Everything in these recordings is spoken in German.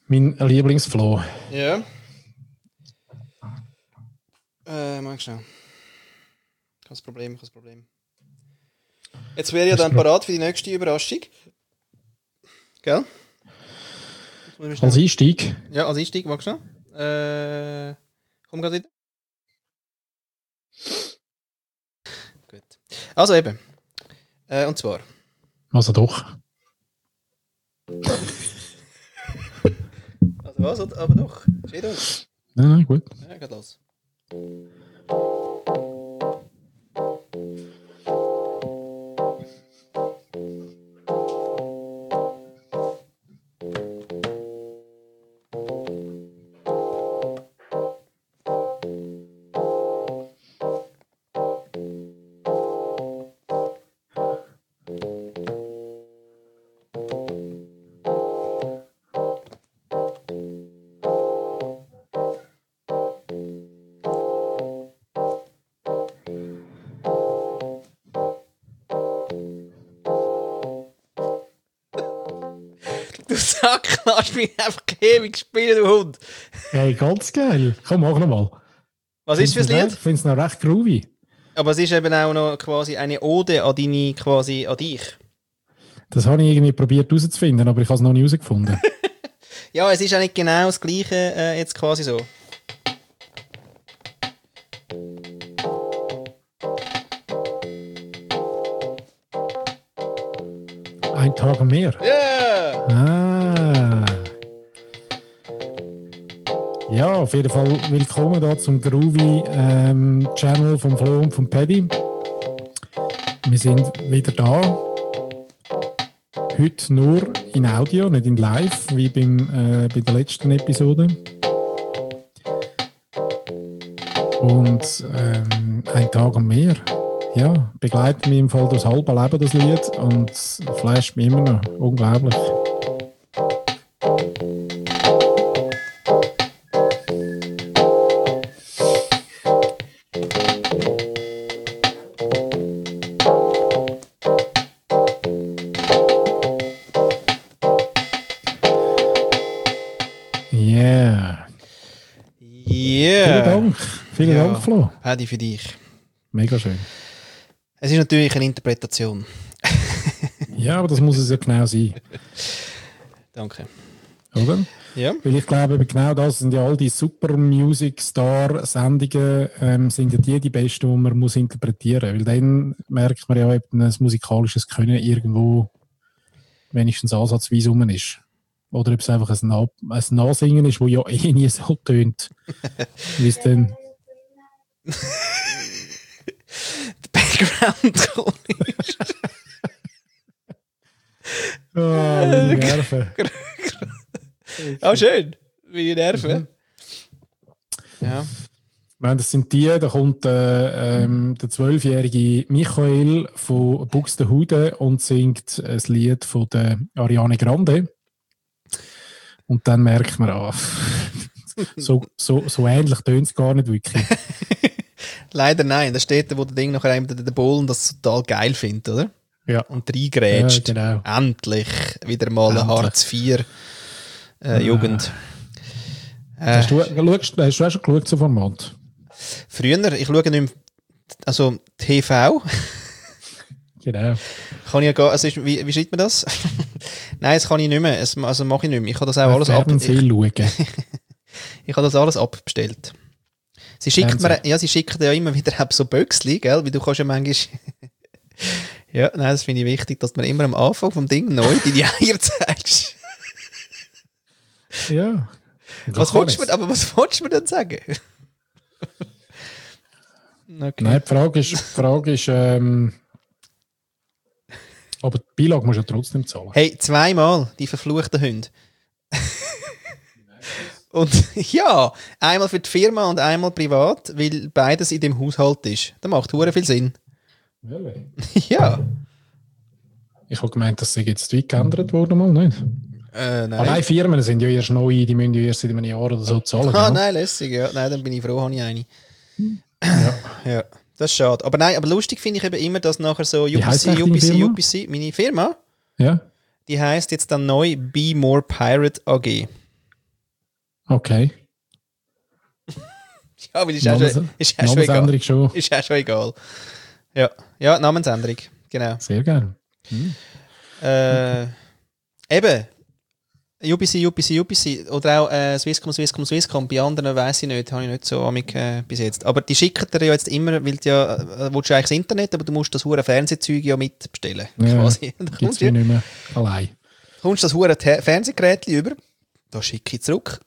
Mein Lieblingsflow. Ja. Mal schnell. Kein Problem. Jetzt wäre ja dann parat für die nächste Überraschung. Gell? Als Einstieg? Ja, als Einstieg, magst du noch? Komm gerade wieder. Gut. Also eben. Und zwar. Also doch. Also was? Aber doch. Steht uns. Ja, gut. Ja, geht los. Du Sack, lass mich einfach ewig spielen, du Hund. Hey, ganz geil. Komm, mach nochmal. Was ist fürs Lied? Ich finde es noch recht groovy. Aber es ist eben auch noch quasi eine Ode an deine, quasi an dich. Das habe ich irgendwie probiert herauszufinden, aber ich habe es noch nie herausgefunden. Ja, es ist auch nicht genau das Gleiche jetzt quasi so. Ein Tag mehr. Ja! Ah. Ja, auf jeden Fall willkommen da zum Groovy Channel vom Flo und vom Paddy. Wir sind wieder da. Heute nur in Audio, nicht in Live, wie bei der letzten Episode. Und ein Tag am Meer. Ja, begleitet mich im Fall das halbe Leben, das Lied, und flasht mich immer noch. Unglaublich. Yeah. Yeah! Vielen Dank, Flo. Paddy, für dich. Mega schön. Es ist natürlich eine Interpretation. Ja, aber das muss es ja genau sein. Danke. Oder? Ja. Weil ich glaube, genau das sind ja all die Super Music Star Sendungen, sind ja die besten, die man muss interpretieren. Weil dann merkt man ja, ob ein musikalisches Können irgendwo wenigstens ansatzweise rum ist. Oder ob es einfach ein Nachsingen ist, wo ja eh nie so tönt. Wie es dann... Background meine Nerven. Oh, schön. Wie Nerven. Ja. Ich meine, das sind die, da kommt der 12-jährige Michael von Buxtehude und singt ein Lied von der Ariane Grande. Und dann merkt man, so ähnlich tönt es gar nicht wirklich. Leider nein. Da steht, wo der Ding nachher der Bohlen das total geil findet, oder? Ja. Und reingrätscht. Ja, genau. Endlich wieder mal eine Hartz IV Jugend. Hast du auch schon geschaut, so Format? Früher, ich schaue nicht mehr, also TV. Genau. Kann ich ja gar, also wie schreibt man das? Nein, das kann ich nicht mehr. Also mache ich nicht mehr. Ich habe das auch alles ich habe das alles abbestellt. Sie schickt ja immer wieder so Böckchen, gell? Wie du kannst ja manchmal... Ja, nein, das finde ich wichtig, dass man immer am Anfang vom Ding neu die Eier zeigst. Ja. Was wolltest du mir denn sagen? Okay. Nein, die Frage ist aber die Beilage musst du ja trotzdem zahlen. Hey, 2-mal, die verfluchten Hunde. Und ja, einmal für die Firma und einmal privat, weil beides in dem Haushalt ist. Das macht hure viel Sinn. Really? Ja. Ich habe gemeint, das sei jetzt weit geändert worden, mal nicht? Nein. Firmen sind ja erst neu, die müssen ja erst in einem Jahr oder so zahlen. Nein, lässig, ja. Nein, dann bin ich froh, habe ich eine. Ja. Das ist schade. Aber nein, aber lustig finde ich eben immer, dass nachher so UPC, meine Firma, ja? die heisst jetzt dann neu Be More Pirate AG. Okay. Ja, aber ist auch schon egal. Ist auch schon egal. Ja, Namensänderung, genau. Sehr gerne. Eben, UPC. Oder auch Swisscom. Bei anderen weiss ich nicht, habe ich nicht so amig bis jetzt. Aber die schicken dir ja jetzt immer, weil du ja, willst du eigentlich das Internet, aber du musst das hure Fernsehzeug ja mitbestellen. Ja, quasi. Gibt's mir nicht mehr allein. Kommst das hure Fernsehgerät über, da schicke ich zurück.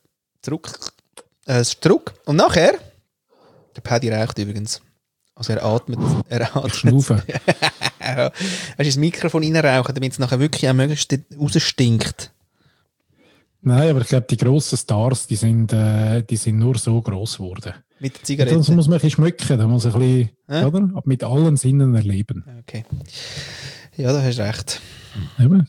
Und nachher, der Paddy raucht übrigens. Also er atmet. Schnaufen. Er ist ins Mikrofon reinrauchen, damit es nachher wirklich am möglichst rausstinkt. Nein, aber ich glaube, die grossen Stars, die sind nur so gross geworden. Mit der Zigarette? Sonst muss man ein bisschen schmecken, da muss man ein bisschen, oder? Aber mit allen Sinnen erleben. Okay. Ja, da hast du recht. Eben.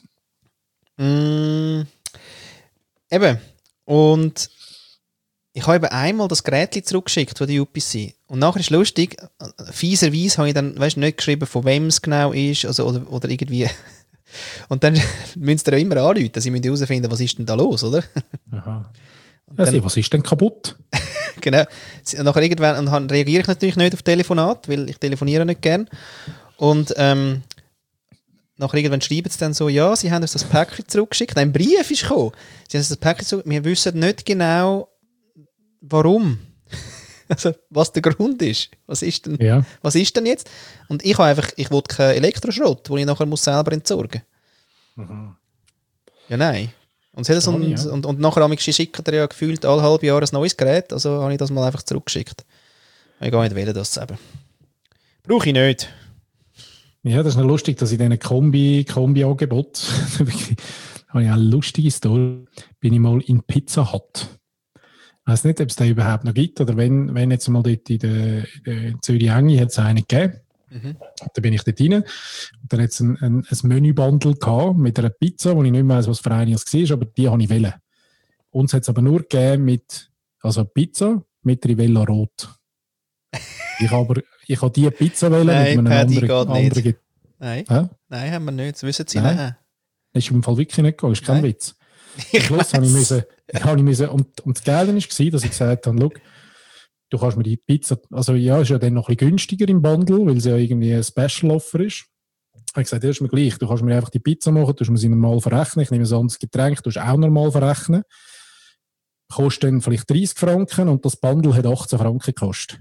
Eben. Und ich habe eben einmal das Gerät zurückgeschickt von der UPC. Und nachher ist es lustig, fieserweise habe ich dann nicht geschrieben, von wem es genau ist, also, oder irgendwie. Und dann müssen sie ja immer anrufen, sie müssen herausfinden, was ist denn da los, oder? Aha. Dann, was ist denn kaputt? Genau. Nachher irgendwann, und dann reagiere ich natürlich nicht auf Telefonat, weil ich telefoniere nicht gern. Und nachher irgendwann schreiben sie dann so, ja, sie haben uns das Päckchen zurückgeschickt. Ein Brief ist gekommen. Sie haben uns das Päckchen zurückgeschickt. Wir wissen nicht genau, warum. Also, was der Grund ist. Was ist denn jetzt? Und ich will keinen Elektroschrott, den ich nachher selber entsorgen muss. Ja, nein. Und nachher schickt er ja gefühlt alle halbe Jahre ein neues Gerät, also habe ich das mal einfach zurückgeschickt. Ich gar nicht wählen, das eben. Brauche ich nicht. Ja, das ist noch lustig, dass in diesen Kombi-Angebot habe ich eine lustige Story. Bin ich mal in Pizza Hut. Ich weiss nicht, ob es den überhaupt noch gibt oder wenn jetzt mal dort in der Zürich-Enge hat es einen gegeben. Da bin ich dort rein. Und dann hat es ein Menü-Bundle gehabt mit einer Pizza, wo ich nicht mehr weiss, was für eine es war, aber die habe ich wollen. Uns hat es aber nur gegeben also Pizza mit Rivella Rot. Ich habe diese Pizza wollen mit einem anderen. Nein, haben wir nicht. Das wissen Sie nicht. Nein. Das ist im Fall wirklich nicht gegangen, das ist kein Witz. Am Schluss habe ich müssen, und das Geile war, dass ich gesagt habe, schau, du kannst mir die Pizza, also ja, ist ja dann noch ein bisschen günstiger im Bundle, weil es ja irgendwie ein Special-Offer ist. Ich habe gesagt, das ist mir gleich, du kannst mir einfach die Pizza machen, du musst mir sie normal verrechnen, ich nehme ein anderes Getränk, du musst auch normal verrechnen. Kostet dann vielleicht 30 Franken und das Bundle hat 18 Franken gekostet.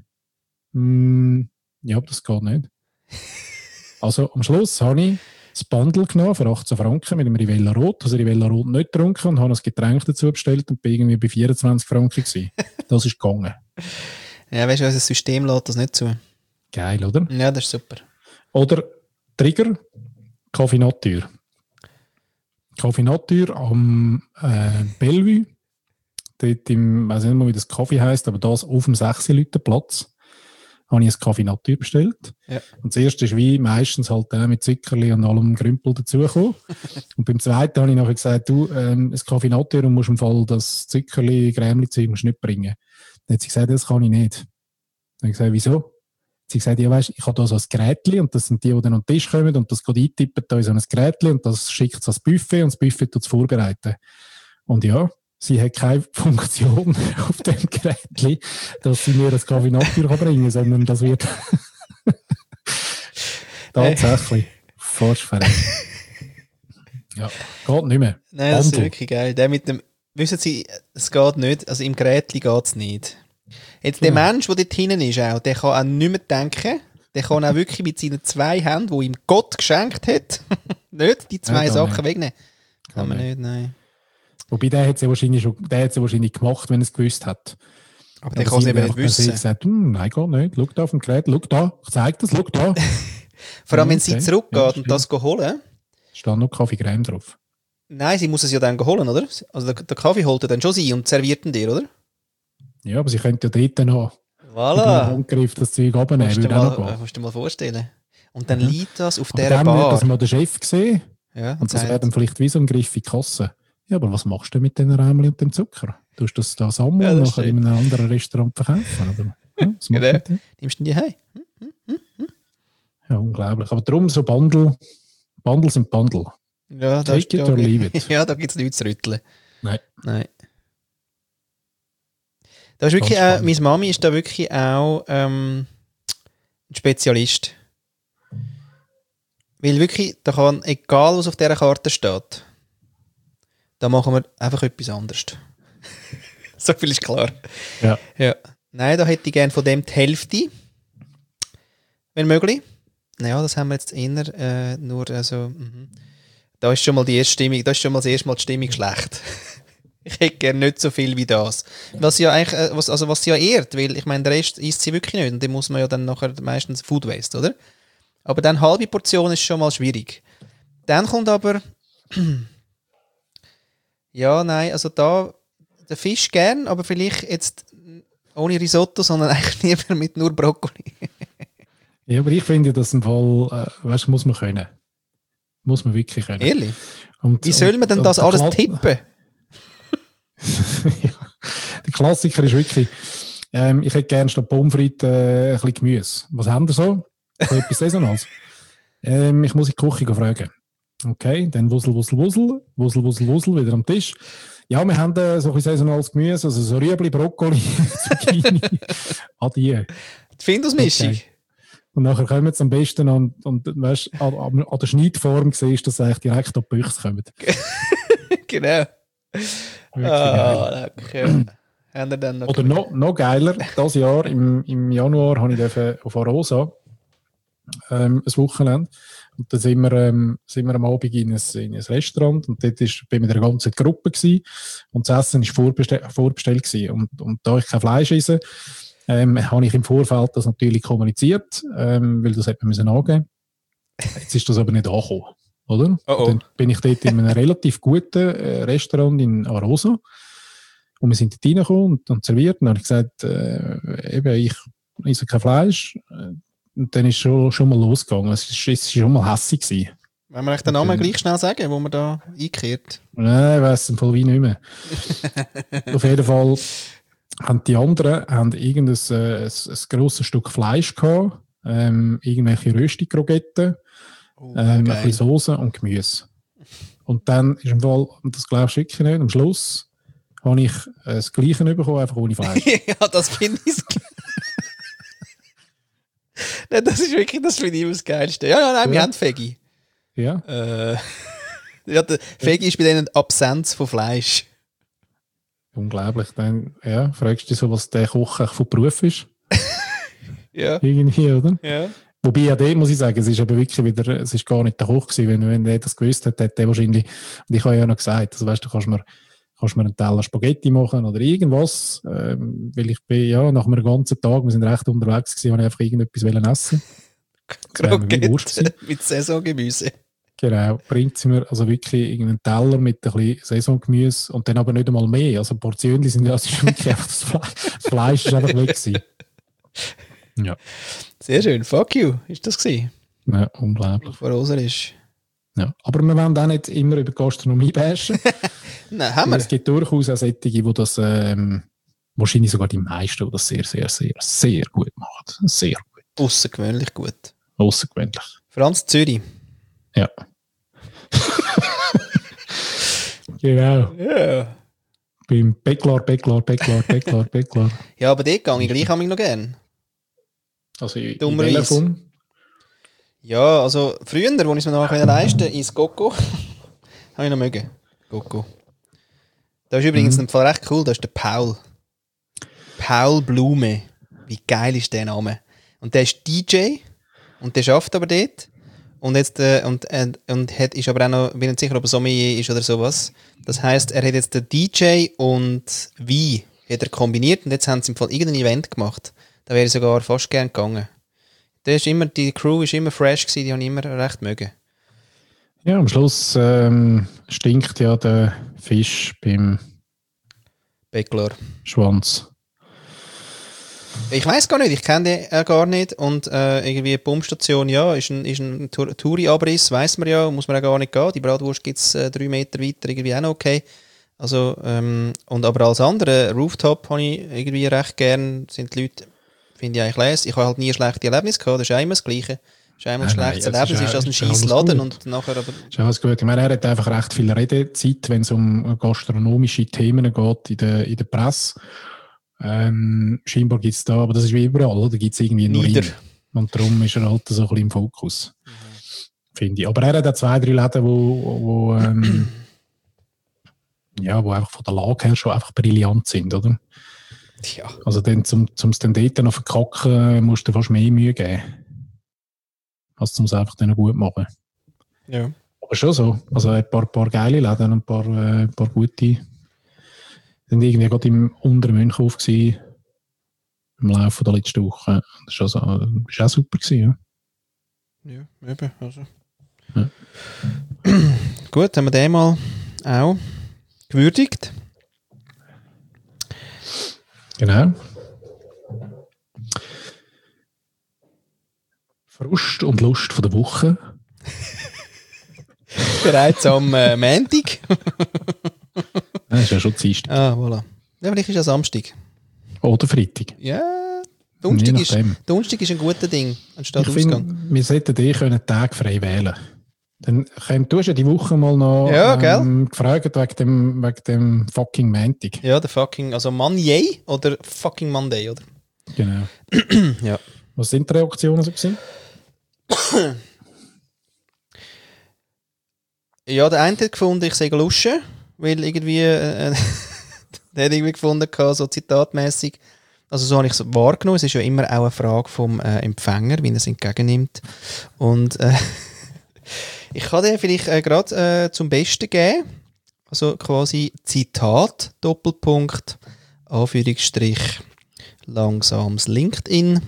Ja, das geht nicht. Also am Schluss habe ich das Bundle genommen für 18 Franken mit dem Rivella Rot, also Rivella Rot nicht getrunken und habe ein Getränk dazu bestellt und bin irgendwie bei 24 Franken gewesen. Das ist gegangen. Ja, weißt du, unser System lässt das nicht zu. Geil, oder? Ja, das ist super. Oder Trigger, Kaffee Natur. Kaffee Natur am Bellevue. Dort ich weiß nicht mal, wie das Kaffee heisst, aber das auf dem 6-Leute-Platz. Habe ich ein Kaffee Natur bestellt. Ja. Und das erste ist wie meistens halt mit Zuckerli und allem Grümpel dazugekommen. Und beim zweiten habe ich nachher gesagt, du, ein Kaffee Natur und musst im Fall das Zuckerli, Grämli-Zeug nicht bringen. Dann hat sie gesagt, das kann ich nicht. Dann habe ich gesagt, wieso? Sie hat gesagt, ja weisst, ich habe da so ein Gerätchen und das sind die dann an den Tisch kommen und das geht eintippen da in so ein Gerätchen und das schickt es ans Buffet und das Buffet tut es vorbereiten. Und ja, sie hat keine Funktion auf dem Gerätchen, dass sie mir das Kaffee Natur bringen kann, sondern das wird tatsächlich fast verrückt. Ja, geht nicht mehr. Nein, das ist wirklich geil. Der mit dem, wissen Sie, es geht nicht, also im Gerätchen geht es nicht. Jetzt der Mensch, der dort hinten ist, auch, der kann auch nicht mehr denken. Der kann auch wirklich mit seinen 2 Händen, die ihm Gott geschenkt hat, nicht die 2 Sachen wegnehmen. Kann man nicht, nein. Wobei, der hat es ja wahrscheinlich gemacht, wenn er es gewusst hat. Aber der kann es eben nicht wissen. Er hat gesagt, nein, geht nicht. Schau da auf dem Gerät, schau da, ich zeige das, schau da. Vor allem, wenn sie zurückgeht und das holen. Steht noch Kaffee-Creme drauf. Nein, sie muss es ja dann holen, oder? Also der Kaffee holt er dann schon sie und serviert ihn dir, oder? Ja, aber sie könnte ja dort noch voilà. mit dem Handgriff das Zeug abnehmen. Musst du dir mal vorstellen. Und dann liegt das auf dieser Bar. Bar. Das mal der Chef gesehen. Ja, und das wäre dann vielleicht wie so ein Griff in die Kasse. Ja, aber was machst du mit den Rämchen und dem Zucker? Tust du das da sammeln und nachher in einem anderen Restaurant verkaufen? Oder? Ja, genau. Nimmst du die heim? Ja, unglaublich. Aber darum so Bundle sind Bundle. Ja, Take it or leave it. Ja, da gibt es nichts zu rütteln. Nein. Da ist wirklich auch, meine Mami ist da wirklich auch ein Spezialist. Weil wirklich, da kann, egal was auf dieser Karte steht, da machen wir einfach etwas anderes. So viel ist klar. Ja. Nein, da hätte ich gerne von dem die Hälfte, wenn möglich. Naja, das haben wir jetzt eher nur so. Da ist schon mal die erste Stimmung, da ist schon mal das erste Mal die Stimmung schlecht. Ich hätte gerne nicht so viel wie das. Was ja eigentlich, was sie ja ehrt, weil ich meine, der Rest isst sie wirklich nicht und den muss man ja dann nachher meistens Food Waste, oder? Aber dann halbe Portion ist schon mal schwierig. Dann kommt aber ja, nein, also da der Fisch gern, aber vielleicht jetzt ohne Risotto, sondern eigentlich lieber mit nur Brokkoli. Ja, aber ich finde, dass im Fall, weißt du, muss man können. Muss man wirklich können. Ehrlich? Wie soll man denn das alles tippen? Ja, der Klassiker ist wirklich, ich hätte gerne statt Pommes frites ein bisschen Gemüse. Was haben wir so? Etwas Saisonales. Ich muss in die Küche fragen. Okay, dann Wussel, wieder am Tisch. Ja, wir haben so ein bisschen saisonales Gemüse, also so Rüebli, Brokkoli, Zucchini, Adieu. Die Findusmischung. Okay. Und nachher kommen sie am besten und weißt, an der Schneidform siehst du, dass sie eigentlich direkt auf die Büchse kommen. Genau. Okay. Oder noch geiler, dieses Jahr, im Januar, habe ich auf Arosa ein Wochenende. Und dann sind wir am Abend in ein Restaurant und dort bin ich mit einer ganzen Gruppe gewesen. Und das Essen war vorbestellt gewesen. Und da ich kein Fleisch esse, habe ich im Vorfeld das natürlich kommuniziert, weil das hätte man müssen angeben. Jetzt ist das aber nicht angekommen, oder? Dann bin ich dort in einem relativ guten Restaurant in Arosa und wir sind dort reingekommen und serviert und dann habe ich gesagt, ich esse kein Fleisch. Und dann ist schon mal losgegangen. Es war schon mal hässig gewesen. Wollen wir euch den Namen gleich schnell sagen, wo man da einkehrt? Nein, ich weiss im Fall wie nicht mehr. Auf jeden Fall haben die anderen irgendein grosses Stück Fleisch gehabt, irgendwelche Rösti-Krogetten, ein bisschen Soße und Gemüse. Und dann ist im Fall, und das glaubst du wirklich nicht, am Schluss habe ich das Gleiche bekommen, einfach ohne Fleisch. Ja, das finde ich Nein, das ist wirklich, das finde ich immer das Geilste. Ja, nein, wir haben Veggie. Ja. Ja, der Veggie ist bei denen Absenz von Fleisch. Unglaublich. Dann fragst du dich so, was der Koch von Beruf ist. Ja. Irgendwie, oder? Ja. Wobei, ja, dem muss ich sagen, es ist aber wirklich wieder, es ist gar nicht der Koch gewesen. Wenn der das gewusst hat, hätte der wahrscheinlich, und ich habe ja noch gesagt, also weißt du, kannst mir einen Teller Spaghetti machen oder irgendwas, weil ich bin, ja, nach einem ganzen Tag, wir sind recht unterwegs gewesen, habe ich einfach irgendetwas essen. Kroketten mit Saisongemüse. Genau, bringt sie mir also wirklich irgendeinen Teller mit ein bisschen Saisongemüse und dann aber nicht einmal mehr. Also Portionen sind ja, es ist wirklich einfach das Fleisch ist einfach weg gewesen. Ja. Sehr schön, fuck you, ist das gewesen? Ja, unglaublich. Vor Rosa ist. Ja, aber wir wollen auch nicht immer über Gastronomie bashen. Nein, haben wir. Es gibt durchaus auch solche, die das, wahrscheinlich sogar die meisten, die das sehr, sehr, sehr, sehr gut machen. Sehr gut. Außergewöhnlich gut. Außergewöhnlich. Franz Zürich. Ja. Genau. Ja. Beim Bäcklar. Ja, aber dort gehe ich gleich noch gern. Also in welcher Form? Ja, also früher, als ich es mir noch leisten konnte, ins Coco, habe ich noch mögen. Coco. Da ist übrigens ein Fall recht cool, da ist der Paul. Paul Blume. Wie geil ist der Name? Und der ist DJ und der arbeitet aber dort. Und jetzt ist aber auch noch, bin nicht sicher, ob er Sommelier ist oder sowas. Das heisst, er hat jetzt den DJ und Wein hat er kombiniert und jetzt haben sie im Fall irgendein Event gemacht. Da wäre ich sogar fast gern gegangen. Die Crew ist immer fresh gewesen, die haben immer recht mögen. Ja, am Schluss stinkt ja der Fisch beim Bäckler. Schwanz. Ich weiss gar nicht, ich kenne den gar nicht und irgendwie eine Pumpstation, ja, ist ein Touri-Abriss, weiss man ja, muss man auch gar nicht gehen. Die Bratwurst gibt es 3 Meter weiter, irgendwie auch noch okay. Also, und aber als andere, Rooftop habe ich irgendwie recht gern, sind die Leute, finde ich eigentlich lässig. Ich habe halt nie ein schlechtes Erlebnis gehabt, das ist immer das Gleiche. Das ist einmal ein schlechtes Erlebnis, ist das ein scheiß Laden und nachher aber... Ist alles gut. Ich meine, er hat einfach recht viel Redezeit, wenn es um gastronomische Themen geht in der Presse. Scheinbar gibt es da, aber das ist wie überall, oder? Da gibt es irgendwie nur ihn. Und darum ist er halt so ein bisschen im Fokus. Finde ich. Aber er hat auch 2, 3 Läden, wo einfach von der Lage her schon einfach brillant sind, oder? Ja. Also dann, zum es dann dort noch verkacken, musst du fast mehr Mühe geben. Als um es einfach dann gut machen. Ja. Aber schon so. Also ein paar geile Läden und ein paar gute. Sind irgendwie gerade im unteren Münchhof gewesen, im Laufe der letzten Woche. Das war auch super gewesen, ja. Ja, eben. Also. Ja. Gut, haben wir den mal auch gewürdigt. Genau. Frust und Lust von der Woche. Bereits am Montag. Das ist ja schon Dienstag. Ah, voilà. Ja, vielleicht ist ja Samstag. Oder Freitag. Ja, Donnerstag ist ein guter Ding, anstatt ich finde, wir sollten Tage frei wählen. Dann du hast ja die Woche mal noch gefragt wegen dem fucking Montag. Ja, der fucking, also Monday oder fucking Monday, oder? Genau. Ja. Was sind die Reaktionen so gewesen? Ja, der eine hat gefunden, ich sei luschen, weil irgendwie der hat irgendwie gefunden, so zitatmäßig. Also so habe ich es wahrgenommen. Es ist ja immer auch eine Frage vom Empfänger, wie er es entgegennimmt. Und ich kann dir vielleicht gerade zum Besten geben. Also quasi Zitat, Doppelpunkt, Anführungsstrich, langsames LinkedIn.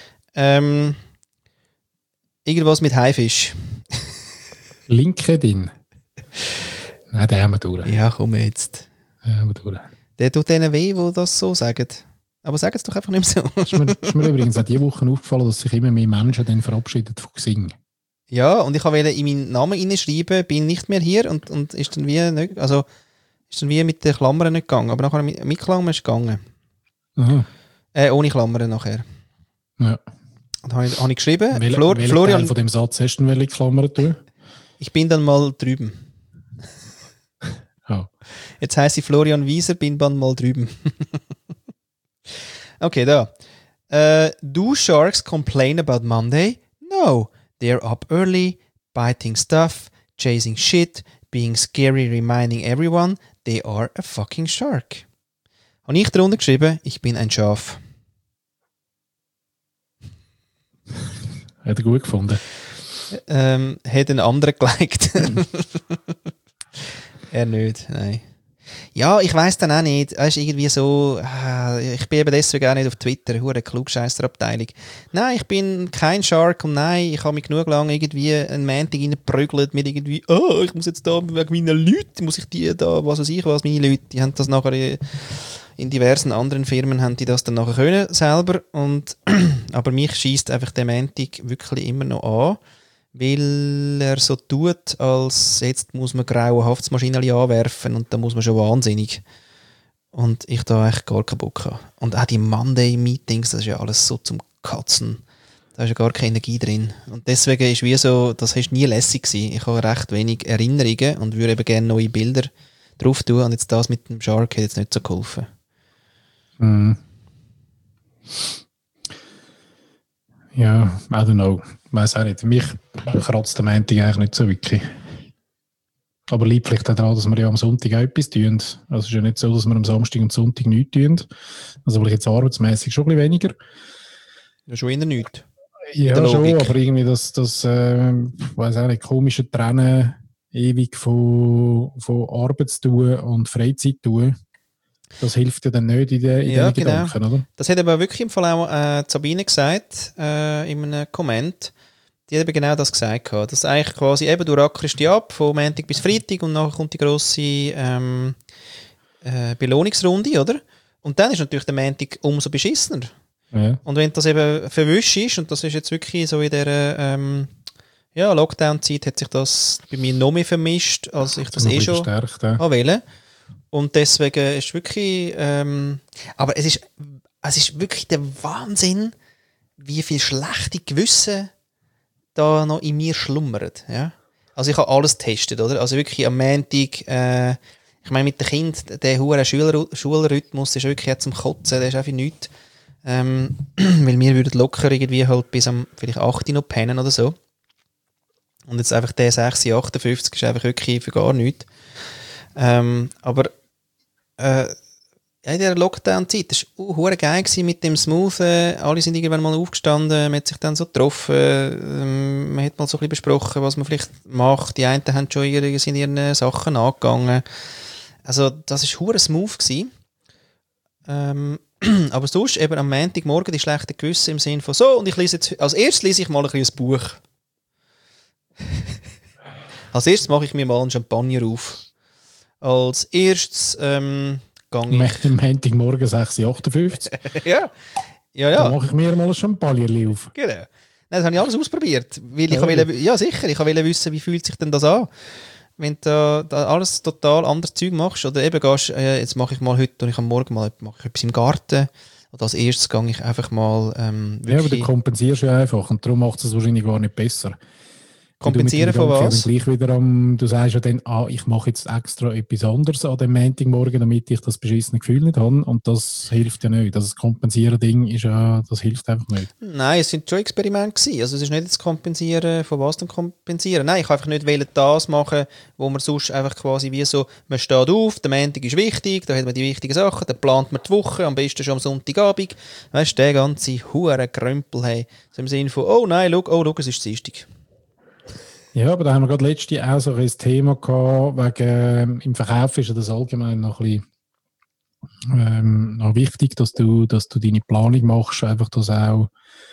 Irgendwas mit Haifisch. LinkedIn? Nein, den haben wir durch. Ja, komm jetzt. Den haben wir durch. Der tut denen weh, die das so sagen. Aber sag es doch einfach nicht mehr so. Ist mir übrigens auch diese Woche aufgefallen, dass sich immer mehr Menschen dann verabschieden von Xing. Ja, und ich wollte in meinen Namen reinschreiben, bin nicht mehr hier und ist dann wie nicht, also ist dann wie mit den Klammern nicht gegangen. Aber nachher mit Klammern ist es gegangen. Aha. Ohne Klammern nachher. Ja. Und habe ich geschrieben, Welchen Teil von dem Satz hast du denn welche Klammern tun? Ich bin dann mal drüben. Oh. Jetzt heisst ich Florian Wieser, bin dann mal drüben. Okay, da. Do sharks complain about Monday? No. They're up early, biting stuff, chasing shit, being scary, reminding everyone they are a fucking shark. Habe ich darunter geschrieben, ich bin ein Schaf. Hat er gut gefunden. Hat ein anderer geliked. Er nicht, nein. Ja, ich weiss dann auch nicht. Es ist irgendwie so, ich bin eben deswegen auch nicht auf Twitter, hure Klugscheisser-Abteilung. Nein, ich bin kein Shark und nein, ich habe mich genug lang irgendwie einen Montag reingeprügelt mit irgendwie, ich muss jetzt da wegen meinen Leuten, muss ich die da, was weiß ich was, meine Leute, die haben das nachher in diversen anderen Firmen haben die das dann nachher können selber und aber mich schießt einfach der Montag wirklich immer noch an, weil er so tut, als jetzt muss man graue Haftsmaschinen anwerfen und da muss man schon wahnsinnig. Und ich da echt gar keinen Bock habe. Und auch die Monday-Meetings, das ist ja alles so zum Katzen. Da ist ja gar keine Energie drin. Und deswegen ist wie so, das ist nie lässig gewesen. Ich habe recht wenig Erinnerungen und würde eben gerne neue Bilder drauf tun. Und jetzt das mit dem Shark hat jetzt nicht so geholfen. Mm. Ja, I don't know. Ich weiss auch nicht. Mich kratzt der Montag eigentlich nicht so wirklich. Aber liegt vielleicht auch daran, dass wir ja am Sonntag auch etwas tun. Also es ist ja nicht so, dass wir am Samstag und Sonntag nichts tun. Also vielleicht jetzt arbeitsmäßig schon ein bisschen weniger. Ja, schon eher nichts. Ja, schon, aber irgendwie das weiss auch nicht, komische Trennen ewig von Arbeitstun und Freizeit tun. Das hilft ja dann nicht in den Gedanken, genau. Oder? Das hat aber wirklich im Fall auch Sabine gesagt, in einem Comment. Die hat eben genau das gesagt. Dass eigentlich quasi eben, du rackerst die ab, von Montag bis Freitag und nachher kommt die grosse Belohnungsrunde, oder? Und dann ist natürlich der Montag umso beschissener. Ja. Und wenn das eben verwischt ist, und das ist jetzt wirklich so in der Lockdown-Zeit, hat sich das bei mir noch mehr vermischt, als ich das schon wollte. Und deswegen ist wirklich, aber es ist wirklich der Wahnsinn, wie viel schlechte Gewissen da noch in mir schlummert. Ja? Also ich habe alles getestet, oder? Also wirklich am Montag Ich meine, mit den Kindern, der hohe Schulrhythmus ist wirklich jetzt zum Kotzen, der ist einfach nichts. Weil wir würden locker irgendwie halt bis am vielleicht 8 Uhr noch pennen oder so. Und jetzt einfach der 6:58 ist einfach wirklich für gar nichts. Aber in dieser Lockdown-Zeit, das war geil mit dem Smooth. Alle sind irgendwann mal aufgestanden, man hat sich dann so getroffen, man hat mal so ein bisschen besprochen, was man vielleicht macht. Die einen haben schon sind ihren Sachen angegangen. Also das war hure smooth gewesen. Aber sonst eben am Montagmorgen die schlechte Gewisse im Sinne von so, und ich lese jetzt, als erstes lese ich mal ein Buch. Als erstes mache ich mir mal einen Champagner auf. Als erstes gehe ich... Am Montagmorgen 6:58 ja. Dann mache ich mir mal ein Champagner auf. Genau. Nein, das habe ich alles ausprobiert. Weil ich wollte, ja sicher, ich wollte wissen, wie fühlt sich denn das an? Wenn du da alles total anderes Zeug machst, oder eben gehst, jetzt mache ich mal heute, und ich am Morgen mal mache ich etwas im Garten, oder als erstes gehe ich einfach mal wirklich... Ja, aber du kompensierst ja einfach, und darum macht es wahrscheinlich gar nicht besser. Kompensieren von was? Gleich wieder du sagst ja dann, ich mache jetzt extra etwas anderes an dem Montagmorgen, damit ich das beschissene Gefühl nicht habe, und das hilft ja nicht. Das Kompensieren-Ding ist ja, das hilft einfach nicht. Nein, es sind schon Experimente gewesen. Also es ist nicht das Kompensieren, von was dann kompensieren. Nein, ich kann einfach nicht das machen, wo man sonst einfach quasi wie so, man steht auf, der Montag ist wichtig, da hat man die wichtigen Sachen, dann plant man die Woche, am besten schon am Sonntagabend. Weißt du, der ganze hure Krempel, hey. So im Sinne von, oh nein, schau, es ist Dienstag. Ja, aber da haben wir gerade letzte auch so ein Thema gehabt, wegen, im Verkauf ist ja das allgemein noch ein bisschen noch wichtig, dass du deine Planung machst, einfach, dass auch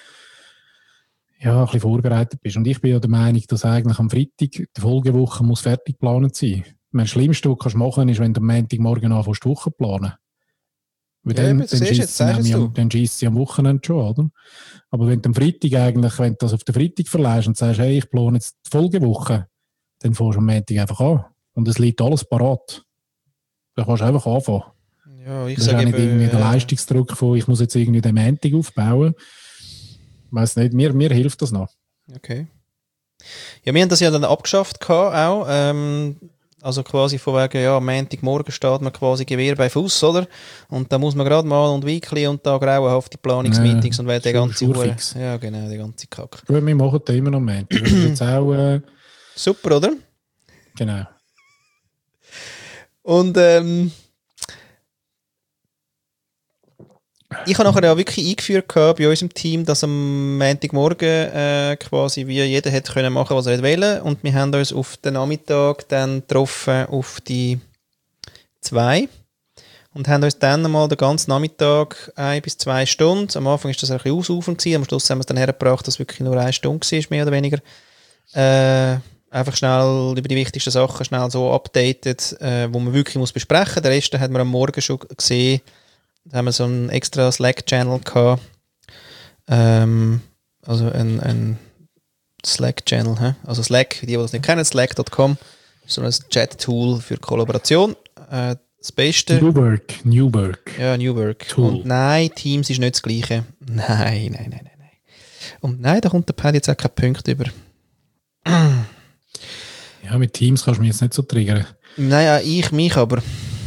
ein bisschen vorbereitet bist. Und ich bin ja der Meinung, dass eigentlich am Freitag die Folgewoche muss fertig geplant sein. Das Schlimmste, was du machen kannst, ist, wenn du am Montagmorgen anfängst, die Woche zu planen. Weil dann schießt sie am Wochenende schon, oder? Aber wenn du am Freitag eigentlich, wenn du das auf den Freitag verleihst und sagst, hey, ich plane jetzt die Folgewoche, dann fängst du am Montag einfach an. Und es liegt alles parat. Dann kannst du einfach anfangen. Ja, ich sage nicht irgendwie der Leistungsdruck von, ich muss jetzt irgendwie den Montag aufbauen. Ich weiss nicht, mir hilft das noch. Okay. Ja, wir haben das ja dann abgeschafft auch. Also quasi von wegen, ja, am Montagmorgen steht man quasi Gewehr bei Fuß, oder? Und da muss man gerade mal und weekly und da grauenhafte Planungsmeetings und weil der ganze ja, genau, der ganze Kack. Gut, wir machen das immer noch am Montag. Das ist jetzt auch, super, oder? Genau. Und ich habe nachher ja wirklich eingeführt bei unserem Team, dass am Montagmorgen quasi wie jeder hätte können machen, was er wollte. Und wir haben uns auf den Nachmittag dann getroffen auf die 2 und haben uns dann einmal den ganzen Nachmittag 1 bis 2 Stunden, am Anfang war das ein bisschen ausufernd, am Schluss haben wir es dann hergebracht, dass es wirklich nur 1 Stunde war, mehr oder weniger. Einfach schnell über die wichtigsten Sachen schnell so updated, wo man wirklich muss besprechen muss. Den Rest hat man am Morgen schon gesehen. Da haben wir so einen extra Slack-Channel gehabt. Also ein Slack-Channel. Also Slack, die das nicht kennen, slack.com. So ein Chat-Tool für Kollaboration. Das Beste. New Work. Ja, New Work. Tool. Und nein, Teams ist nicht das Gleiche. Nein. Und nein, da kommt der Paddy jetzt auch keinen Punkt über. Ja, mit Teams kannst du mich jetzt nicht so triggern. Naja, ich mich aber.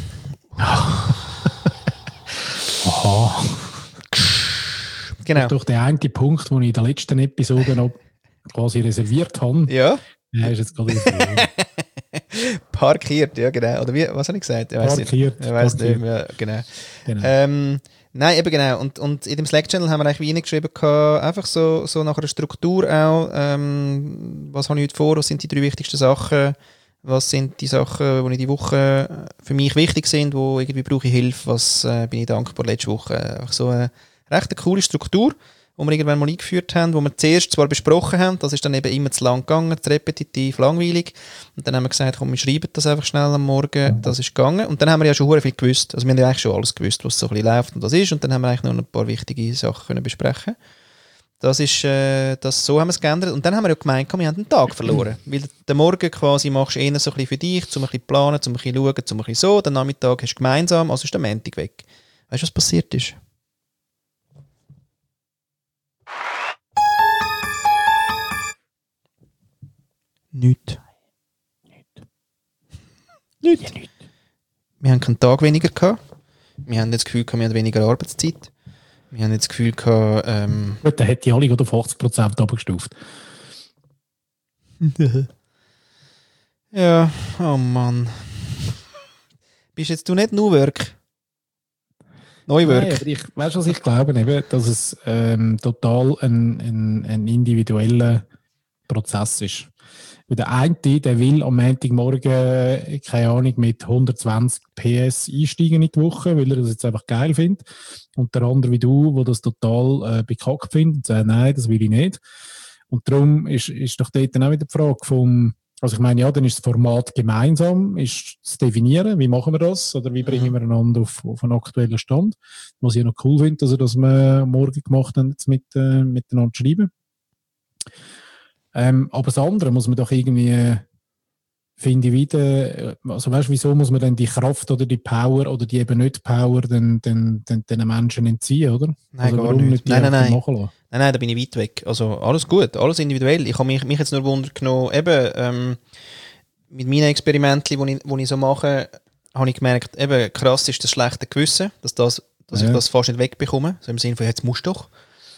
Aha. Genau. Das ist doch der eine Punkt, den ich in der letzten Episode noch quasi reserviert habe. Ja. Der ist jetzt gerade parkiert, ja genau. Oder wie, was habe ich gesagt? Ich weiss parkiert. Nicht. Ich weiss nicht, ja, genau. Nein, eben genau. Und in dem Slack-Channel haben wir eigentlich wie geschrieben, einfach so nach einer Struktur auch, was habe ich heute vor, was sind die 3 wichtigsten Sachen, was sind die Sachen, die in die Woche für mich wichtig sind, wo irgendwie brauche ich Hilfe, was bin ich dankbar letzte Woche. Einfach so eine recht coole Struktur, die wir irgendwann mal eingeführt haben, wo wir zuerst zwar besprochen haben, das ist dann eben immer zu lang gegangen, zu repetitiv, langweilig. Und dann haben wir gesagt, komm, wir schreiben das einfach schnell am Morgen, das ist gegangen. Und dann haben wir ja schon sehr viel gewusst. Also wir haben ja eigentlich schon alles gewusst, was so ein bisschen läuft und das ist. Und dann haben wir eigentlich noch ein paar wichtige Sachen können besprechen. Das ist, so haben wir es geändert. Und dann haben wir ja gemeint, wir haben einen Tag verloren. Weil den Morgen quasi machst du eher so ein bisschen für dich, um ein bisschen planen, um ein bisschen schauen, um ein bisschen so. Den Nachmittag hast du gemeinsam, also ist der Montag weg. Weißt du, was passiert ist? Nichts. wir haben keinen Tag weniger gehabt. Wir haben jetzt das Gefühl, wir haben weniger Arbeitszeit. Wir haben jetzt das Gefühl, Gut, dann hätte ich alle auf 80% abgestuft. Ja, oh Mann. Bist jetzt du nicht nur Work? Neuwork? Nein, aber weißt du, was ich glaube? Eben, dass es total ein individueller Prozess ist. Weil der eine, der will am Montagmorgen, keine Ahnung, mit 120 PS einsteigen in die Woche, weil er das jetzt einfach geil findet. Und der andere wie du, der das total bekackt findet und sagt, nein, das will ich nicht. Und darum ist doch dort dann auch wieder die Frage vom, also ich meine, ja, dann ist das Format gemeinsam, ist zu definieren, wie machen wir das oder wie bringen wir einander auf einen aktuellen Stand. Was ich noch cool finde, dass wir morgen gemacht haben, jetzt miteinander schreiben. Aber das andere muss man doch irgendwie, finde ich wieder, also weißt du, wieso muss man denn die Kraft oder die Power oder die eben nicht Power den Menschen entziehen, oder? Nein, also gar nicht. Nein. Machen Nein, da bin ich weit weg. Also alles gut, alles individuell. Ich habe mich jetzt nur Wunder genommen, eben mit meinen Experimenten, die ich so mache, habe ich gemerkt, eben krass ist das schlechte Gewissen, dass ich das fast nicht wegbekomme. So im Sinne von, jetzt musst du doch.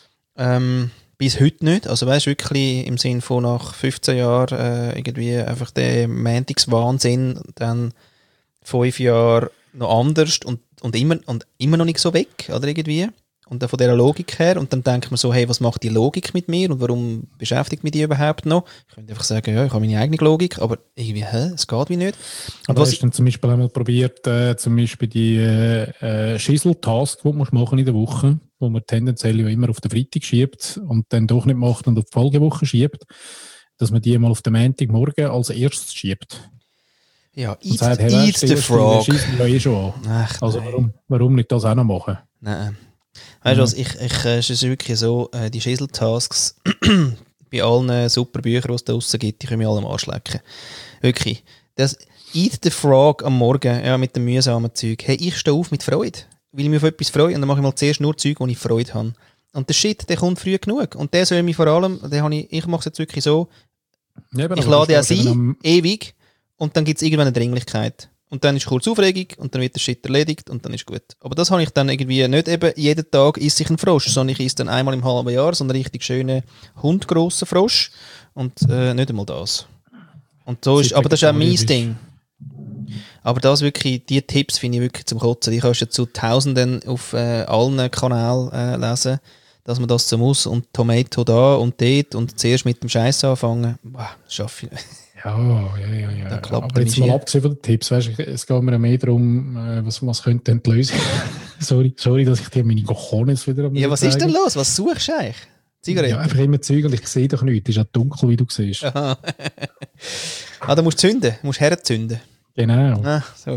Bis heute nicht. Also weißt du, wirklich im Sinne von nach 15 Jahren irgendwie einfach der Montagswahnsinn, dann 5 Jahre noch anders und immer noch nicht so weg, oder irgendwie. Und dann von dieser Logik her. Und dann denkt man so, hey, was macht die Logik mit mir und warum beschäftigt mich die überhaupt noch? Ich könnte einfach sagen, ja, ich habe meine eigene Logik, aber irgendwie, es geht wie nicht. Und was hast du dann zum Beispiel einmal probiert, zum Beispiel die Schissel-Task, die du machen in der Woche, wo man tendenziell ja immer auf den Freitag schiebt und dann doch nicht macht und auf die Folgewoche schiebt, dass man die mal auf den Montagmorgen als erstes schiebt. Ja, eat the frog. Ja eh schon an. Ach, also warum nicht das auch noch machen? Nein. Weißt du was, es ist wirklich so, die Schissel-Tasks bei allen super Büchern, die es da draussen gibt, die können wir alle am Arsch lecken. Wirklich. Das Eat the Frog am Morgen, ja, mit dem mühsamen Zeug. Hey, ich stehe auf mit Freude. Weil ich mich auf etwas freue und dann mache ich mal zuerst nur Zeug, wo ich Freude habe. Und der Shit, der kommt früh genug. Und der soll mich vor allem, ich mache es jetzt wirklich so, ja, ich lade ja sein, ewig, und dann gibt es irgendwann eine Dringlichkeit. Und dann ist kurz Aufregung und dann wird der Shit erledigt und dann ist gut. Aber das habe ich dann irgendwie nicht eben jeden Tag esse ich einen Frosch, sondern ich esse dann einmal im halben Jahr so einen richtig schönen, hundgrossen Frosch und nicht einmal das. Und so ist, aber das ist auch mein Ding. Aber das wirklich, die Tipps finde ich wirklich zum Kotzen. Die kannst du zu Tausenden auf allen Kanälen lesen, dass man das so muss und Tomato da und dort und zuerst mit dem Scheiß anfangen. Boah, das schaffe ich nicht. Ja. Aber jetzt mal abgesehen von den Tipps, weißt, es geht mir mehr darum, was könnte denn die Lösung? sorry, dass ich dir meine Cojones wieder Ja, was ist denn los? Was suchst du eigentlich? Zigaretten? Ja, einfach immer Zeug und ich sehe doch nichts. Es ist ja dunkel, wie du siehst. Da musst du zünden, musst herzünden. Genau. So.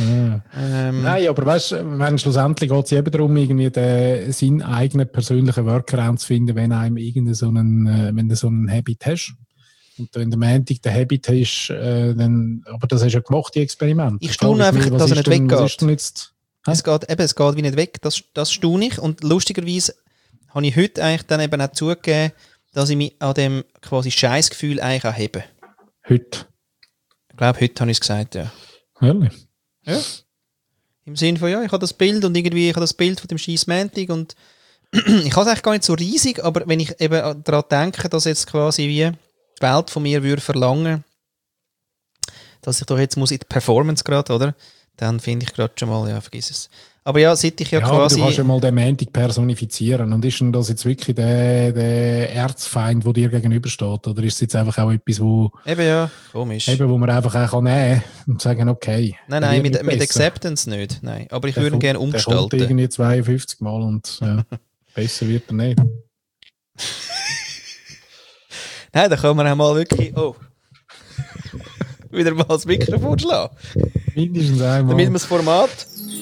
Nein, aber weißt du, schlussendlich geht es eben darum, irgendwie seinen eigenen persönlichen Workaround zu finden, wenn einem wenn du so einen Habit hast. Und wenn der Montag der Habit ist, dann, aber das hast du ja gemacht, die Experimente. Ich staune einfach, dass er nicht weggeht. Es geht wie nicht weg, das staune ich. Und lustigerweise habe ich heute eigentlich dann eben auch zugegeben, dass ich mich an dem quasi Scheissgefühl eigentlich auch hebe. Heute? Ich glaube, heute habe ich es gesagt, ja. Ehrlich? Ja. Im Sinne von, ja, ich habe das Bild und irgendwie, ich habe das Bild von dem scheiß Montag und ich habe es eigentlich gar nicht so riesig, aber wenn ich eben daran denke, dass jetzt quasi wie die Welt von mir würde verlangen, dass ich doch jetzt muss in die Performance gerade, oder? Dann finde ich gerade schon mal, ja, vergiss es. Aber ja, seit ich ja quasi... du kannst ja mal den Montag personifizieren. Und ist denn das jetzt wirklich der Erzfeind, der dir gegenübersteht? Oder ist es jetzt einfach auch etwas, wo... Eben ja, komisch. Eben, wo man einfach auch nehmen kann und sagen, okay. Nein, mit Acceptance nicht. Nein. Aber ich würde ihn gerne umgestalten. Der kommt irgendwie 52 Mal und ja, besser wird er nicht. Nein, da kann man auch mal wirklich... Oh. Wieder mal das Mikrofon schlagen. Mindestens einmal. Damit wir das Format...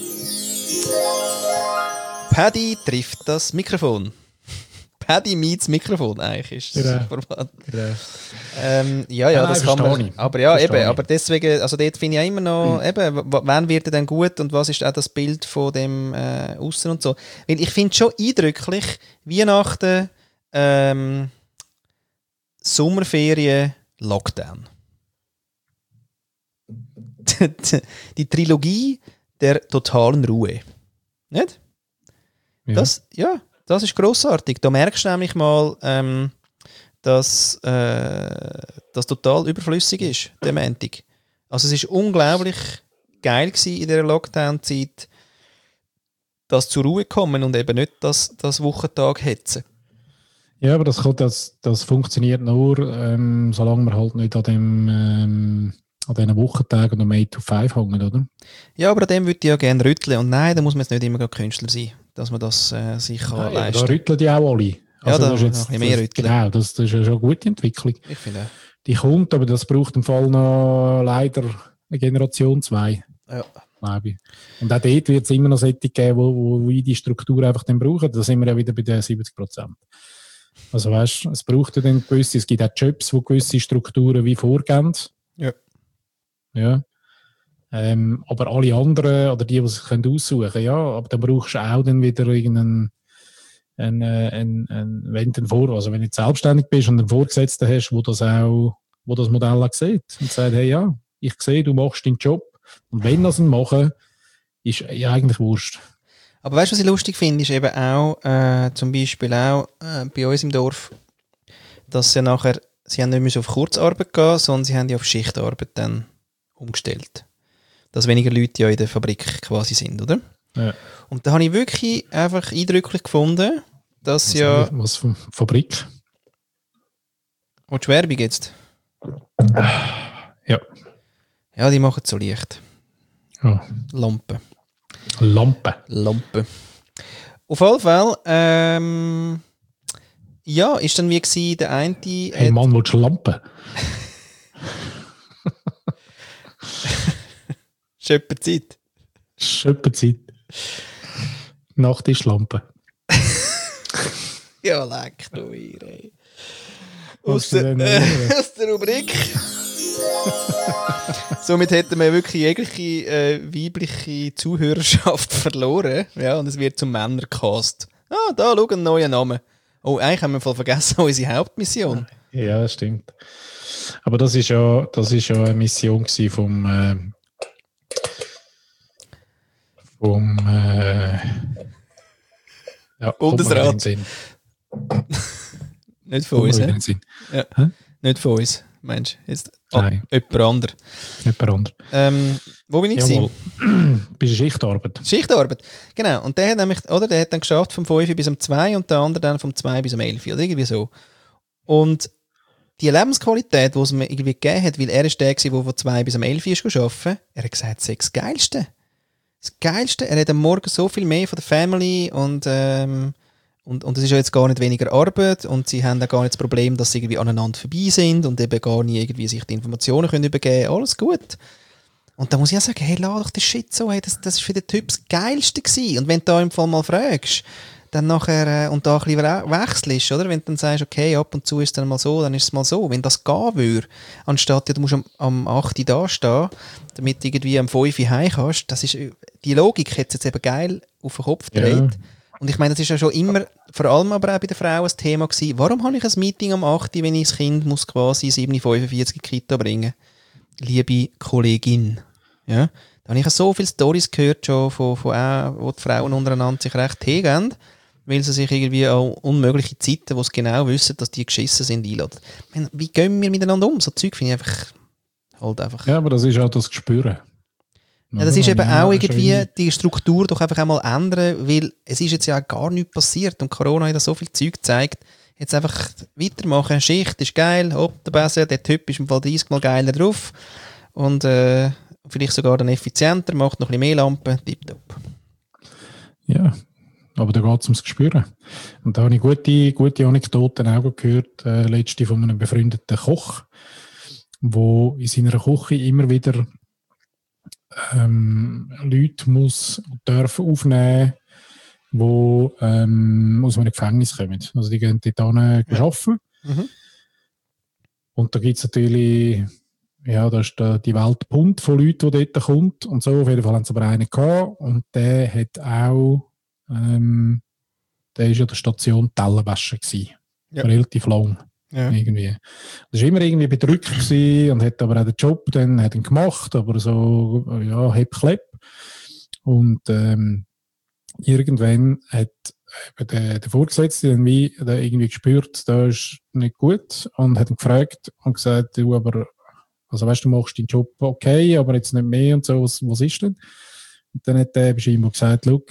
Paddy trifft das Mikrofon. Paddy meets Mikrofon eigentlich ist das Format. Ja, das kann man. Aber ja, eben, aber deswegen, also dort finde ich auch immer noch, eben, wann wird er denn gut und was ist auch das Bild von dem Aussen und so. Weil ich finde schon eindrücklich, Weihnachten, Sommerferien, Lockdown. die Trilogie der totalen Ruhe. Nicht? Ja. Das ist grossartig. Da merkst du nämlich mal, dass das total überflüssig ist, der Montag. Also es war unglaublich geil gewesen in dieser Lockdown-Zeit, das zur Ruhe kommen und eben nicht das Wochentag hetzen. Ja, aber das funktioniert nur, solange wir halt nicht an diesen Wochentagen um 8 to 5 hängen, oder? Ja, aber an dem würde ich ja gerne rütteln. Und nein, da muss man jetzt nicht immer gerade Künstler sein, dass man das sich kann leisten kann. Da rütteln die auch alle. Also ja, das ist jetzt, ein mehr rütteln. Genau, das ist ja schon eine gute Entwicklung. Ich finde auch. Die kommt, aber das braucht im Fall noch leider eine Generation 2. Ja. Glaube ich. Und auch dort wird es immer noch solche geben, wo die Struktur einfach dann brauchen. Da sind wir ja wieder bei den 70%. Also weißt du, es braucht ja dann gewisse, es gibt auch Jobs, wo gewisse Strukturen wie vorgehen. Ja. Ja. Aber alle anderen, oder die sich aussuchen können, ja, aber dann brauchst du auch dann wieder irgendeinen, wenn du jetzt selbstständig bist und einen Vorgesetzten hast, wo das Modell auch sieht und sagt, hey, ja, ich sehe, du machst deinen Job und wenn das ihn machen, ist ja eigentlich wurscht. Aber weißt du, was ich lustig finde, ist eben auch, zum Beispiel auch bei uns im Dorf, dass sie nachher, sie haben nicht mehr so auf Kurzarbeit gehen, sondern sie haben ja auf Schichtarbeit dann umgestellt. Dass weniger Leute ja in der Fabrik quasi sind, oder? Ja. Und da habe ich wirklich einfach eindrücklich gefunden, dass Was für Fabrik? Und die Werbung jetzt? Ja. Ja, die machen so Licht. Ja. Lampen. Auf jeden Fall, ja, ist dann wie gewesen, der eine... Hey Mann, willst du Lampen? Schöpperzeit. Schöpperzeit. Nachttischlampe. Ja, leck du ihr, ey. Aus der Rubrik. Somit hätten wir wirklich jegliche weibliche Zuhörerschaft verloren. Ja, und es wird zum Männercast. Ah, da, schau, einen neuen Namen. Oh, eigentlich haben wir voll vergessen unsere Hauptmission. Ja, das stimmt. Aber das ist ja eine Mission vom Bundesrat. Nicht von uns, ja. Nicht von uns, meinst du? Jetzt jemand anderes. Wo bin ich gewesen? Bist du Schichtarbeit? Schichtarbeit, genau. Und der hat nämlich, oder, der hat dann geschafft vom 5 bis um 2 und der andere dann vom 2 bis um 11 oder irgendwie so. Und die Lebensqualität, die es mir irgendwie gegeben hat, weil er ist der war, der von 2 bis um 11 ist gearbeitet, er hat gesagt, das ist das Geilste. Das Geilste, er hat am Morgen so viel mehr von der Family und es ist ja jetzt gar nicht weniger Arbeit und sie haben auch gar nicht das Problem, dass sie irgendwie aneinander vorbei sind und eben gar nicht irgendwie sich die Informationen können übergeben. Alles gut. Und da muss ich auch sagen, hey, lass doch den Shit so, hey, das ist für den Typ das Geilste gewesen. Und wenn du da im Fall mal fragst, dann nachher, und da ein bisschen wechselst, oder? Wenn du dann sagst, okay, ab und zu ist es dann mal so, dann ist es mal so. Wenn das gehen würde, anstatt du musst am 8 Uhr da stehen, damit du irgendwie am 5 Uhr heim kannst, das ist, die Logik hat es jetzt eben geil auf den Kopf gedreht. Ja. Und ich meine, das ist ja schon immer, vor allem aber auch bei den Frauen, ein Thema gewesen. Warum habe ich ein Meeting am 8 Uhr, wenn ich das Kind muss quasi 7:45 in die Kita bringen? Liebe Kollegin. Ja? Da habe ich so viele Storys gehört schon, wo die Frauen untereinander sich recht hingeben, weil sie sich irgendwie an unmögliche Zeiten, wo sie genau wissen, dass die geschissen sind, einladen. Ich meine, wie gehen wir miteinander um? So Zeug finde ich einfach... Ja, aber das ist auch das Gespüren. Ja, das ist eben auch irgendwie die Struktur doch einfach einmal ändern, weil es ist jetzt ja gar nichts passiert und Corona hat ja so viel Zeug gezeigt. Jetzt einfach weitermachen, Schicht ist geil, der Besser, der Typ ist im Fall 30 Mal geiler drauf und vielleicht sogar dann effizienter, macht noch ein bisschen mehr Lampen, tipptopp. Ja, aber da geht es ums Gespüren. Und da habe ich gute Anekdoten auch gehört, letzte von einem befreundeten Koch, der in seiner Küche immer wieder Leute dürfen aufnehmen, die aus einem Gefängnis kommen. Also die gehen dort arbeiten. Mhm. Und da gibt es natürlich, ja, da ist die Welt bunt von Leuten, die dort kommt und so. Auf jeden Fall haben sie aber einen gehabt und der hat auch, der ist ja der Station Tellenwäsche gewesen. Ja. Relativ lang. Ja. Irgendwie. Das war immer irgendwie bedrückt gewesen und hat aber auch den Job dann hat ihn gemacht, aber so, ja, Hepp-Klepp. Und irgendwann hat der Vorgesetzte dann irgendwie gespürt, da ist nicht gut und hat ihn gefragt und gesagt, du, aber, also weißt du, machst deinen Job okay, aber jetzt nicht mehr und so, was ist denn? Und dann hat der scheinbar gesagt, look,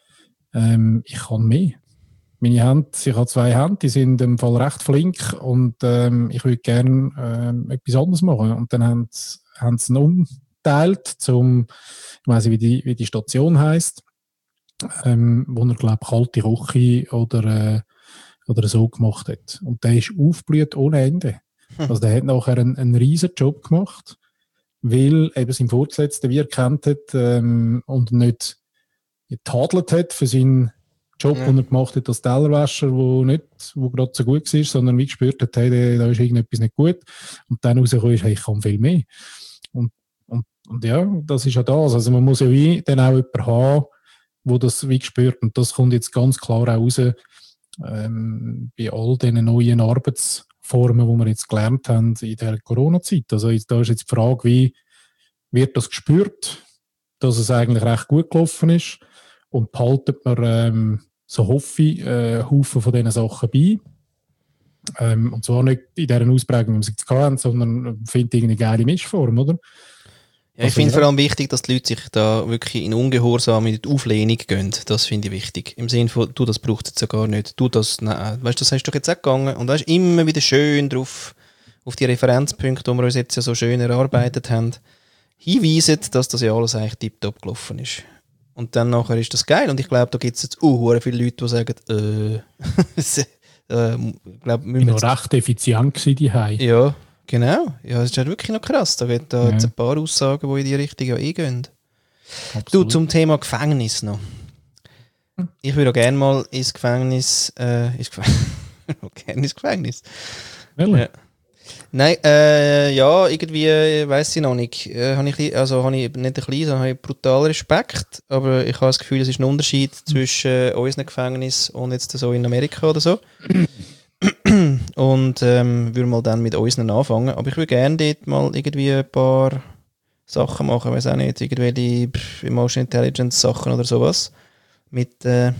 ich kann mehr. Meine Hände, ich habe 2 Hände, die sind im Fall recht flink und ich würde gerne etwas anderes machen. Und dann haben sie ihn umgeteilt zum, ich weiss nicht, wie die Station heisst, wo er, glaube ich, kalte Küche oder so gemacht hat. Und der ist aufgeblüht ohne Ende. Also der hat nachher einen riesen Job gemacht, weil eben sein Vorgesetzter wie erkannt hat und nicht getadelt hat für seinen Job, den er gemacht hat als Tellerwäscher, wo gerade so gut war, sondern wie gespürt hat, hey, da ist irgendetwas nicht gut. Und dann rausgekommen ist, hey, ich kann viel mehr. Und ja, das ist ja das. Also man muss ja wie dann auch jemanden haben, wo das wie gespürt. Und das kommt jetzt ganz klar auch raus bei all diesen neuen Arbeitsformen, die wir jetzt gelernt haben in der Corona-Zeit. Also da ist jetzt die Frage, wie wird das gespürt, dass es eigentlich recht gut gelaufen ist und behaltet man, so hoffe ich, Haufen von diesen Sachen bei. Und zwar nicht in dieser Ausprägung, wie wir es jetzt hatten, sondern findet irgendeine geile Mischform, oder? Ja, ich finde vor allem wichtig, dass die Leute sich da wirklich in Ungehorsam in die Auflehnung gehen. Das finde ich wichtig. Im Sinne von, du, das braucht es ja gar nicht. Du, das, nein. Weißt du, das hast du doch jetzt auch gegangen. Und weißt immer wieder schön drauf, auf die Referenzpunkte, die wir uns jetzt ja so schön erarbeitet haben, hinweisen, dass das ja alles eigentlich tiptop gelaufen ist. Und dann nachher ist das geil. Und ich glaube, da gibt es jetzt viele Leute, die sagen, ich glaube, ich war noch recht effizient gewesen, die Hause. Ja, genau. Ja, das ist halt wirklich noch krass. Da gibt es jetzt ein paar Aussagen, die in die Richtung ja eingehen. Du, zum Thema Gefängnis noch. Ich würde auch gerne mal ins Gefängnis. Ins Gefängnis. Ja. Nein, ja, irgendwie weiss ich noch nicht. Habe ich nicht ein bisschen, sondern habe ich brutal Respekt. Aber ich habe das Gefühl, es ist ein Unterschied zwischen unseren Gefängnissen und jetzt so in Amerika oder so. Und würde mal dann mit unseren anfangen. Aber ich würde gerne dort mal irgendwie ein paar Sachen machen. Ich weiß auch nicht, irgendwelche Emotional Intelligence Sachen oder sowas. Mit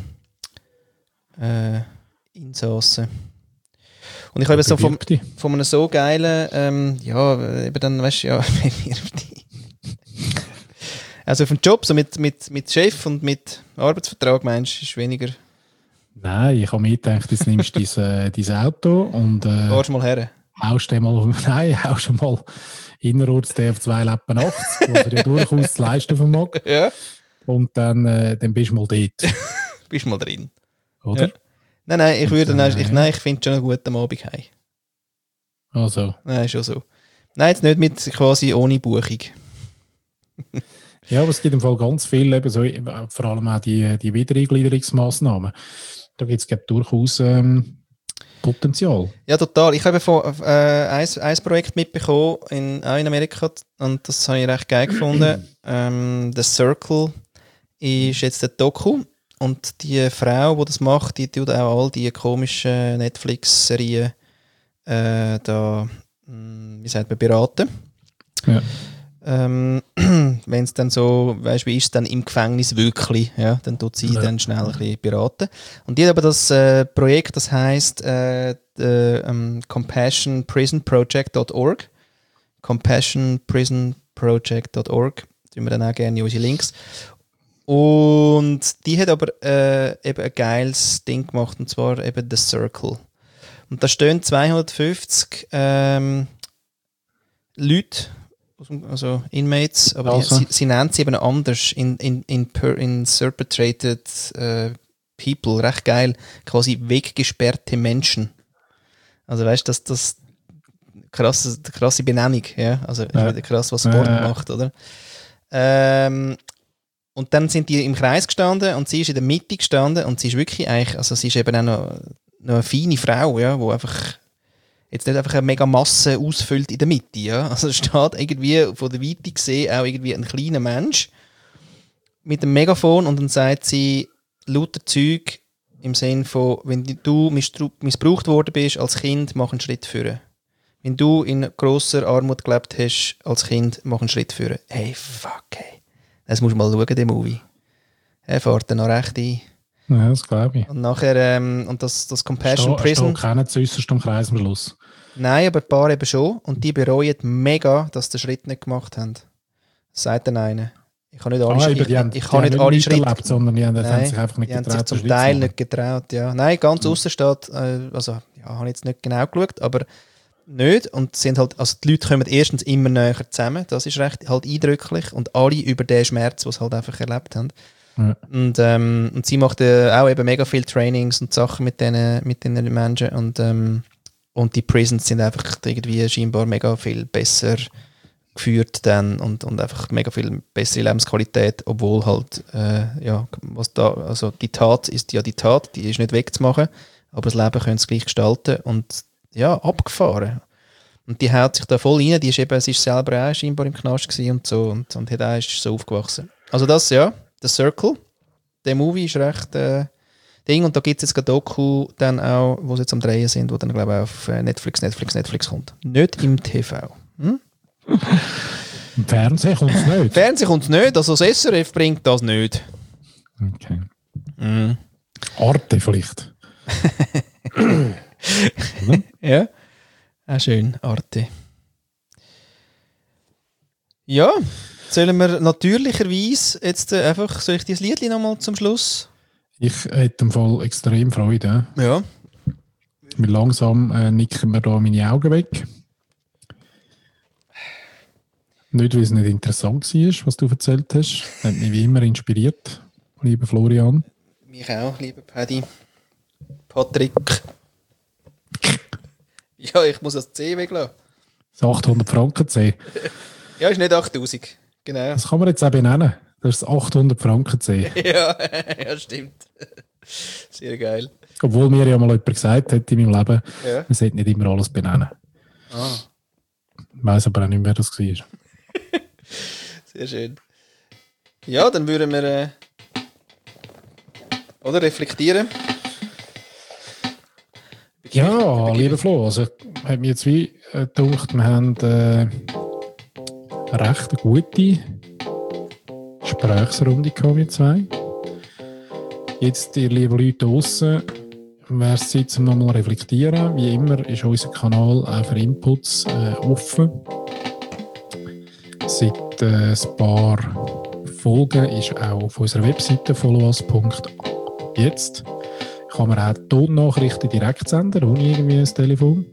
Insassen. Und ich habe eben so von einem so geilen, ja, eben dann, weißt du, ja, also auf dem Job, so mit Chef und mit Arbeitsvertrag, meinst du, ist weniger. Nein, ich habe mir gedacht, jetzt nimmst du dein Auto und fahrst mal her. Haust du mal innerorts auf 2,80 Läppen, was er ja durchaus zu leisten vermag. Ja. Und dann bist du mal dort. Bist mal drin. Oder? Ja. Nein, ich finde schon einen guten Abend heim. Also. Nein, schon so. Nein, jetzt nicht mit quasi ohne Buchung. Ja, aber es gibt im Fall ganz viel, eben so, vor allem auch die Wiedereingliederungsmaßnahmen. Da gibt es durchaus Potenzial. Ja, total. Ich habe ein Projekt mitbekommen, auch in Amerika, und das habe ich recht geil gefunden. The Circle ist jetzt ein Doku. Und die Frau, die das macht, die tut auch all die komischen Netflix-Serien wie sagt man, beraten. Ja. Wenn es dann so, weißt du, wie ist es dann im Gefängnis wirklich, ja, dann tut sie dann schnell ein bisschen beraten. Und die hat aber das Projekt, das heisst compassionprisonproject.org. compassionprisonproject.org. Tun wir dann auch gerne in unsere Links. Und die hat aber eben ein geiles Ding gemacht, und zwar eben The Circle. Und da stehen 250 Leute, also Inmates, aber also. sie nennen sie eben anders, interpreted people, recht geil, quasi weggesperrte Menschen. Also weißt du, das krasse Benennung, ja, also krass, was das Wort macht, oder? Und dann sind die im Kreis gestanden und sie ist in der Mitte gestanden und sie ist wirklich eigentlich, also sie ist eben auch noch eine feine Frau, ja, wo einfach jetzt nicht einfach eine mega Masse ausfüllt in der Mitte, ja. Also es steht irgendwie von der Weite gesehen auch irgendwie ein kleiner Mensch mit einem Megafon und dann sagt sie lauter Zeug, Im Sinne von, wenn du missbraucht worden bist als Kind, mach einen Schritt führen. Wenn du in grosser Armut gelebt hast als Kind, mach einen Schritt führen. Hey, fuck, hey. Das musst du mal schauen, den Movie. Er fährt dann noch recht ein. Ja, das glaube ich. Und nachher, und das Compassion Prison... kennen zu äußerst am Kreis am Schluss. Nein, aber ein paar eben schon. Und die bereuen mega, dass sie den Schritt nicht gemacht haben. Das sagt dann einer. Ich kann nicht alle Schritte... Ich kann nicht alle Schritte... Erlebt, sondern die haben sich einfach nicht die haben getraut. sich zum Teil nicht getraut, ja. Nein, ganz aussen steht... Also, ja, habe ich jetzt nicht genau geschaut, aber... Nicht. Und sind halt, also die Leute kommen erstens immer näher zusammen. Das ist recht halt eindrücklich. Und alle über den Schmerz, den sie halt einfach erlebt haben. Ja. Und sie macht auch eben mega viele Trainings und Sachen mit den Menschen. Und die Prisons sind einfach irgendwie scheinbar mega viel besser geführt dann und einfach mega viel bessere Lebensqualität, obwohl halt, was da, also die Tat ist ja die Tat, die ist nicht wegzumachen, aber das Leben können sie gleich gestalten und ja, abgefahren. Und die haut sich da voll rein, sie ist selber auch scheinbar im Knast gewesen und so und hat auch, ist so aufgewachsen. Also das, ja, The Circle, der Movie ist recht Ding und da gibt es jetzt ein Doku dann auch, wo sie jetzt am Drehen sind, wo dann glaube ich auf Netflix kommt. Nicht im TV. Hm? Im Fernsehen kommt es nicht? Im Fernsehen kommt es nicht, also das SRF bringt das nicht. Okay. Mm. Arte vielleicht. Ja, auch schön, Arte. Ja, sollen wir natürlicherweise jetzt einfach, soll ich dieses Liedli nochmal zum Schluss? Ich hätte im Fall extrem Freude. Ja. Weil langsam nicken mir da meine Augen weg. Nicht, weil es nicht interessant war, was du erzählt hast. Hat mich wie immer inspiriert, lieber Florian. Mich auch, lieber Paddy. Patrick. Ja, ich muss das C weglassen. Das 800 Franken C. Ja, ist nicht 8000. Genau. Das kann man jetzt auch benennen. Das ist das 800 Franken C. Ja, ja, stimmt. Sehr geil. Obwohl mir ja mal jemand gesagt hat in meinem Leben, ja. Man sollte nicht immer alles benennen. Ah. Ich weiss aber auch nicht, wer das war. Sehr schön. Ja, dann würden wir oder reflektieren. Ja, lieber Flo, also hat mir jetzt wie gedacht, wir haben eine recht gute Gesprächsrunde gehabt, wir zwei. Jetzt, ihr lieben Leute draussen, wäre es Zeit, um nochmal reflektieren. Wie immer ist unser Kanal auch für Inputs offen. Seit ein paar Folgen ist auch auf unserer Webseite followers.jetzt kann man auch Tonnachrichten direkt senden, ohne irgendwie ein Telefon.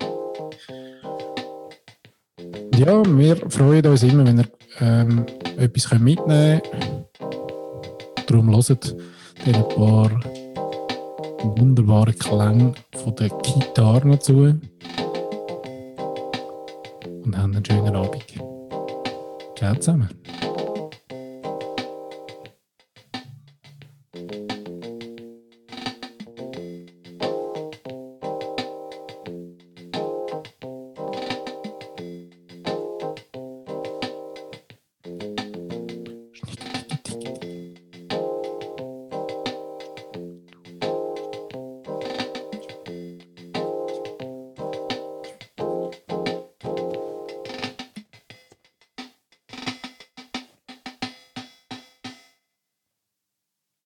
Ja, wir freuen uns immer, wenn ihr etwas mitnehmen könnt. Darum hört den ein paar wunderbare Klänge von der Gitarre noch zu. Und haben einen schönen Abend. Ciao zusammen.